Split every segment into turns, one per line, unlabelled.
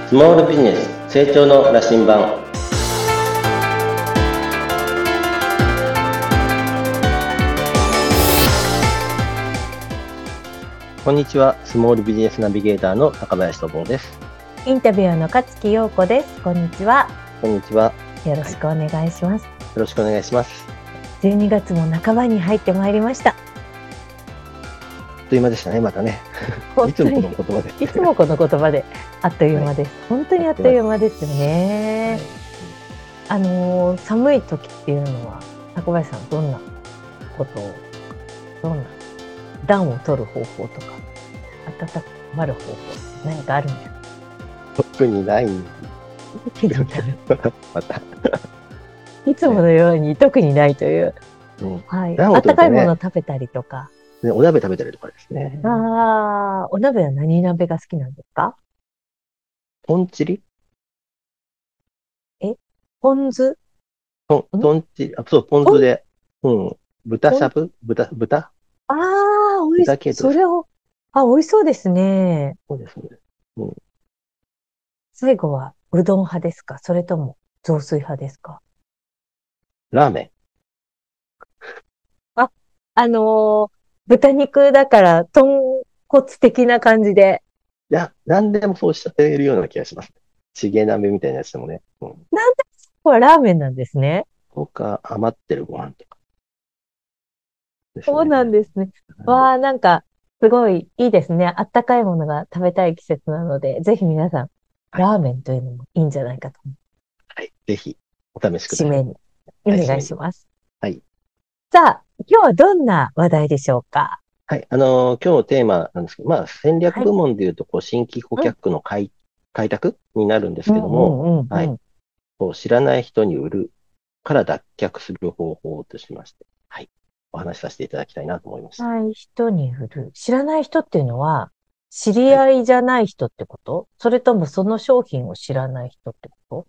スモールビジネス成長の羅針盤。こんにちは。スモールビジネスナビゲーターの高林智です。
インタビュアーの勝木陽子です。こんにちは。
こんにちは。
よろしくお願いします。
よろしくお願いします。
12月も半ばに入ってまいりました。
あっという間でしたね、またね。いつもこの言葉で。
いつもこの言葉であっという間です。本当にあっという間ですよね。寒い時っていうのは、高林さんどんな暖を取る方法とか、暖まる方法何かあるんですか？
特にない。また。
いつものように特にないという。はい。温かいものを食べたりとか。
お鍋食べたりとかですね。
お鍋は何鍋が好きなんですか？
ポンチリ？
ポン酢？
ポンチリ、そう、ポン酢で。豚しゃぶ？豚
美味しい。それを、美味しそうですね。
そうですね。
最後は、うどん派ですか？それとも、雑炊派ですか？
ラーメン。
豚肉だから、豚骨的な感じで。
いや、何でもそうしちゃってるような気がします。チゲ鍋みたいなやつでもね。
なんで、これラーメンなんですね。
とか、余ってるご飯とか、
そうなんですね。なんか、すごいいいですね。あったかいものが食べたい季節なので、ぜひ皆さん、ラーメンというのもいいんじゃないかと。
はい。ぜひ、お試しください。
締めに。お願いします。
はい。
さあ、今日はどんな話題でしょうか？
はい。今日のテーマなんですけど、戦略部門でいうと、新規顧客の開拓になるんですけども、はい。知らない人に売るから脱却する方法としまして、はい。お話しさせていただきたいなと思います。
知らない人に売る。知らない人っていうのは、知り合いじゃない人ってこと？それともその商品を知らない人ってこと？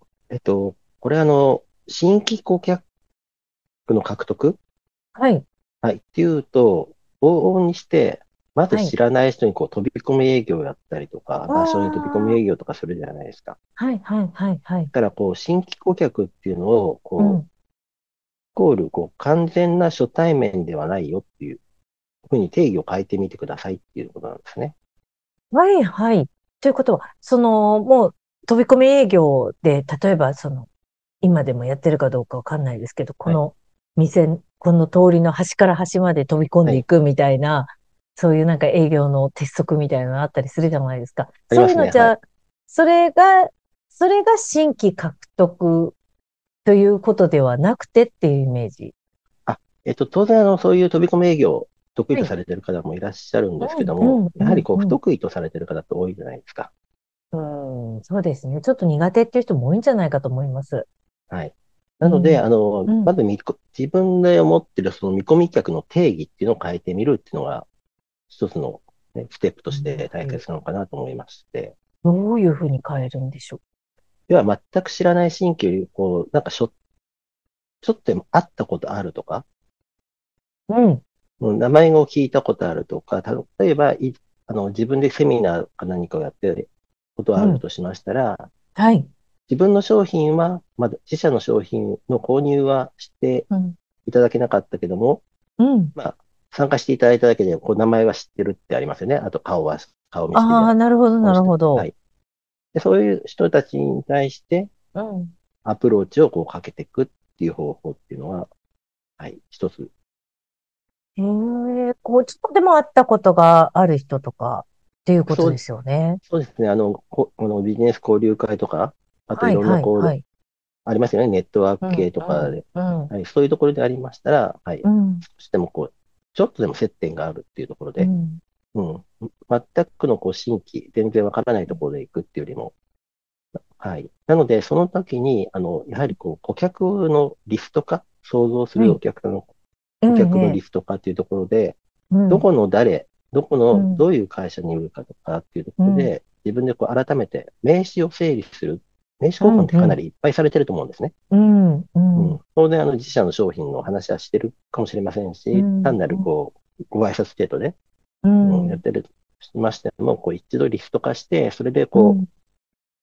これ新規顧客の獲得？
はい。
はい。っていうと、往々にして、まず知らない人に飛び込み営業をやったりとか、場所に飛び込み営業とかするじゃないですか。
はい、はい、はい、はい。
だから、新規顧客っていうのを、イコール、完全な初対面ではないよっていうふうに定義を変えてみてくださいっていうことなんですね。
はい、はい。ということは、もう飛び込み営業で、例えば今でもやってるかどうかわかんないですけど、このこの通りの端から端まで飛び込んでいくみたいな、そういうなんか営業の鉄則みたいなのあったりするじゃないですか。そういうのじゃ、それが新規獲得ということではなくてっていうイメージ。
当然、そういう飛び込み営業、得意とされている方もいらっしゃるんですけども、やはり不得意とされている方って多いじゃないですか。
そうですね。ちょっと苦手っていう人も多いんじゃないかと思います。
はい。なので、まず自分で思っているその見込み客の定義っていうのを変えてみるっていうのが、一つの、ステップとして大切なのかなと思いまして。
どういうふうに変えるんでしょう？
では、全く知らない新規より、なんかちょっとでも会ったことあるとか、名前を聞いたことあるとか、例えば、自分でセミナーか何かをやってることがあるとしましたら、
はい。
自分の商品は、まだ自社の商品の購入はしていただけなかったけども、参加していただいただけで、名前は知ってるってありますよね。あと顔見せていただいて。
なるほど、なるほど。
はい。で、そういう人たちに対して、アプローチをかけていくっていう方法っていうのは、はい、一つ。
ちょっとでも会ったことがある人とかっていうことですよね。
そうですね。このビジネス交流会とか、あといろんなありますよね。ネットワーク系とかで。はい、そういうところでありましたら、はい。少しでもちょっとでも接点があるっていうところで、全くの新規、全然わからないところで行くっていうよりも、はい。なので、その時に、やはり顧客のリスト化、想像するお客の、顧客のリスト化っていうところで、どこのどういう会社に売るかとかっていうところで、自分で改めて名刺を整理する。名刺交換ってかなりいっぱいされてると思うんですね。当然、自社の商品の話はしてるかもしれませんし、単なるご挨拶程度で、やってるとしましても、一度リスト化して、それで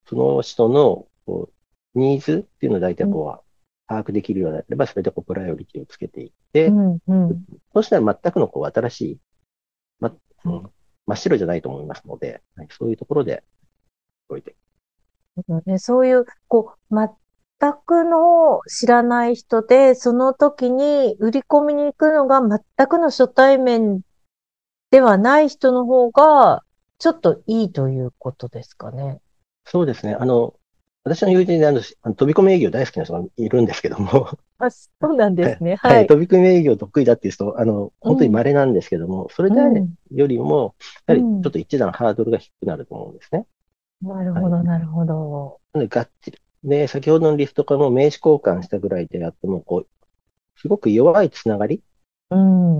その人のニーズっていうのを大体把握できるようになれば、それでプライオリティをつけていって、そうしたら全くの新しい、真っ白じゃないと思いますので、そういうところでおいて。
そういう、全くの知らない人で、その時に売り込みに行くのが全くの初対面ではない人の方が、ちょっといいということですかね。
そうですね。私の友人で飛び込み営業大好きな人がいるんですけども、
あ、そうなんですね。
はい、
はい。
飛び込み営業得意だっていう人、本当に
うん、
稀なんですけども、それである
うん、
よりも、やはりちょ
うん。
っと一段ハードルが低くなると思うんですね。はい。
なるほど、なるほど。
なので、がっちり。で、先ほどのリストからも名刺交換したぐらいであっても、すごく弱いつながり
うん、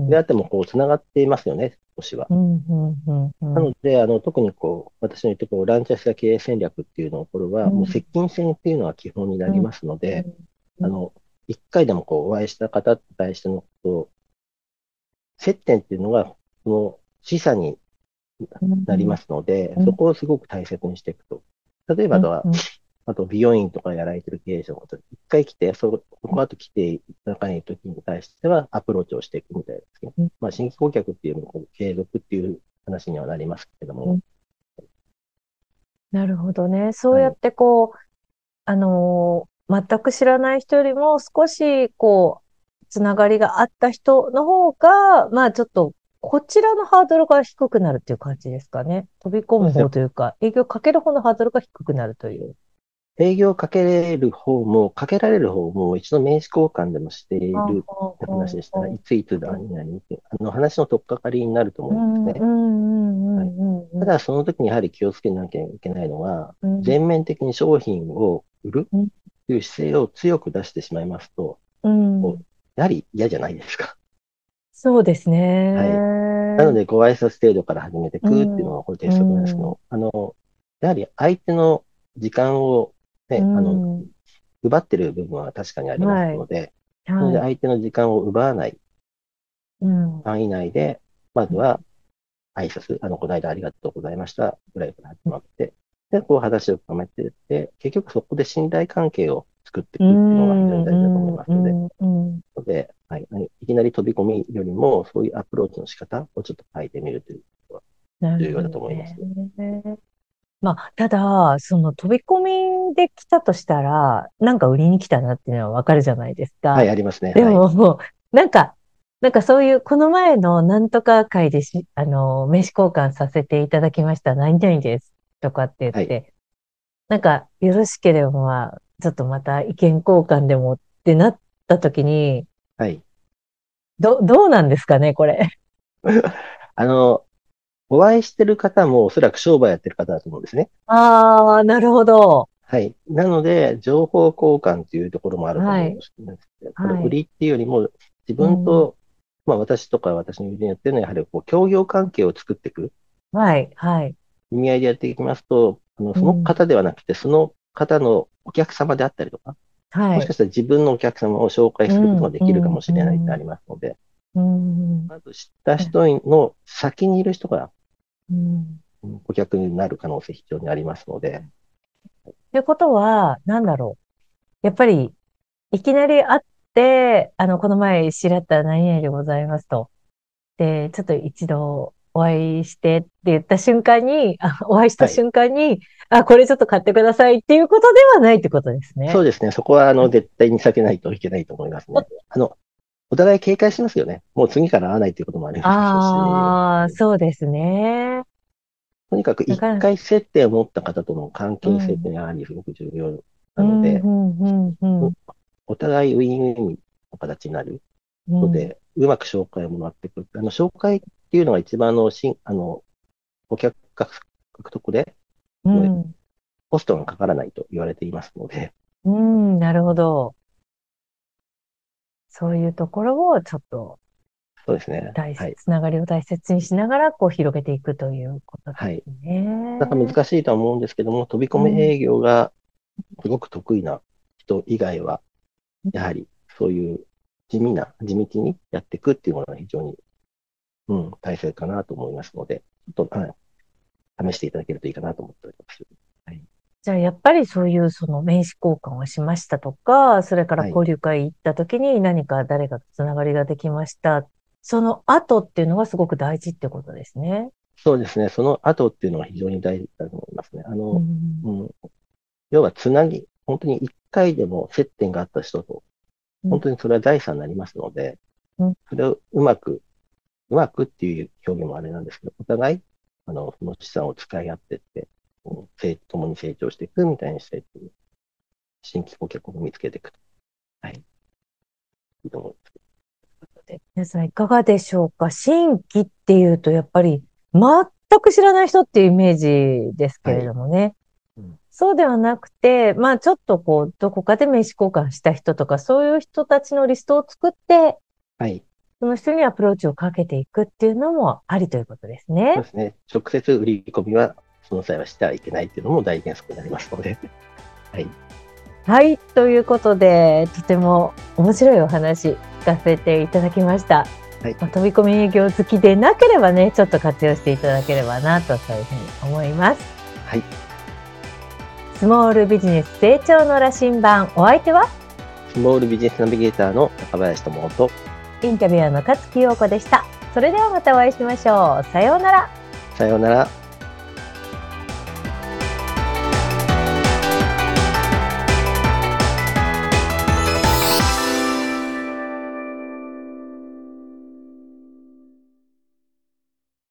うん、
であっても、つながっていますよね、少しは。
うん、うん、うん。
なので、特に私の言ってランチャーした経営戦略っていうのこれは、もう
うん、
接近戦っていうのは基本にな
うん、
りますので、
うん、
一回でもお会いした方に対しての接点っていうのが、その示唆に
うん、
なりますので、
うん、
そこをすごく大切にしていくと。例えば、
うん、うん。
あと美容院とかやられてる経営者の方、一回来て、そこ後来ていただかないときに対してはアプローチをしていくみたいですね。まあ、新規顧客っていうのも継続っていう話にはなりますけれども、
なるほどね。そう
はい。
やって全く知らない人よりも少し、つながりがあった人の方が、まあちょっと、こちらのハードルが低くなるっていう感じですかね。飛び込む
そうですね。
方というか、営業かける方のハードルが低くなるという。
営業をかけれる方も、かけられる方も、一度名刺交換でもしているって話でしたら、いついつ何々って、話の取っかかりになると思うんです
うん、う
ね。はい。
ん、うん、うん、
ただ、その時にやはり気をつけなきゃいけないのは、
うん、
全面的に商品を売る
うん、
という姿勢を強く出してしまいますと、
うん。
やはり嫌じゃないですか。
そうです
はい。
ね。
なので、ご挨拶程度から始めていくっていう
うん、
のがこれ鉄則なんですけ
うん、
ど、やはり相手の時間を
う
ね、
ん。
奪ってる部分は確かにあります
はい、
ので、なので
はい。
相手の時間を奪わない
うん。
範囲内で、まずは挨拶、この間ありがとうございましたぐらいから始まって、で、話を深めていって、結局そこで信頼関係を作ってい
う
くっていうのが非常に
ん、
大事だと思い
うん、
ますので、
うん、うん。
はい、いきなり飛び込みよりも、そういうアプローチの仕方をちょっと変えてみるということが
なるほ
重要だと
どね。
思います。
まあ、ただ、その飛び込みで来たとしたら、なんか売りに来たなっていうのはわかるじゃないですか。
はい、ありますね。
で
はい。
も、なんか、なんかそういう、この前のなんとか会で名刺交換させていただきました。何々です。とかって言っ
はい。
て、なんか、よろしければ、まあ、ちょっとまた意見交換でもってなった時に、
はい。
どうなんですかね、これ。
あの、お会いしてる方もおそらく商売やってる方だと思うんですね。
ああ、なるほど。
はい。なので、情報交換というところもあると思うん
はい、
ですけど、これ、
はい。
売りっていうよりも、自
うん。
分と、まあ、私とか私の友人やってるのは、やはり協業関係を作っていく
はい、はい。
意味合いでやっていきますと、その
うん。
方ではなくて、その方のお客様であったりとか、
はい。
もしかしたら自分のお客様を紹介すること
うん、
ができるか
うん、
もしれないってあ
うん、
りますので、
うん。
まず知った人の先にいる人が
うん。
顧客になる可能性非常にありますので、
ってことは、なんだろう。やっぱり、いきなり会って、この前知り合った何々でございますと。で、ちょっと一度お会いしてって言った瞬間に、お会いした
はい。
瞬間に、これちょっと買ってくださいっていうことではないってことですね。
そうですね。そこは、絶対に避けないといけないと思いますね。お互い警戒しますよね。もう次から会わないということもありますし、
ああ、そうですね。
とにかく一
だから、
回接点を持った方との関係性って
うん、
いうのはやはりすごく重要
うん、
なので、
うん、うん、うん、
お互いウィンウィンの形になる
うん、
ので、うまく紹介をもらっていく。紹介っていうのが一番お客獲得で、
うん、
コストがかからないと言われていますので、
うん、なるほど。そういうところをちょっと
そうですね。はい。
つながりを大切にしながら、広げていくということで
はい。
すね。
なんか難しいとは思うんですけども、飛び込
うん。
み営業がすごく得意な人以外は、やはりそういう地道にやっていくっていうものが非常に、大切かなと思いますので、ちょっと、試していただけるといいかなと思っております。はい。
じゃあ、やっぱりそういうその名刺交換をしましたとか、それから交流会行った時に何か誰かとつながりができました。その後っていうのがすごく大事ってことですね。
そうですね。その後っていうのが非常に大事だと思いますね。要は本当に一回でも接点があった人と、本当にそれは財産になりますので、それをうまくっていう表現もあれなんですけど、お互い、その資産を使い合ってって、共に成長していくみたいにしていく、新規顧客を見つけていくと。はい。いいと思います。
皆さんいかがでしょうか？新規っていうと、やっぱり全く知らない人っていうイメージですけれどもね。そうではなくて、まあちょっとこう、どこかで名刺交換した人とか、そういう人たちのリストを作って、
はい。
その人にアプローチをかけていくっていうのもありということですね。
そうですね。直接売り込みは、その際はしてはいけないっていうのも大原則になりますので。はい。
はい。ということで、とても面白いお話聞かせていただきました。はい。飛び込み営業好きでなければね、ちょっと活用していただければなと、そういうふうに思います。
はい。
スモールビジネス成長の羅針盤、お相手は
スモールビジネスナビゲーターの高林智夫と、
インタビュアーの勝木陽子でした。それではまたお会いしましょう。さようなら。
さようなら。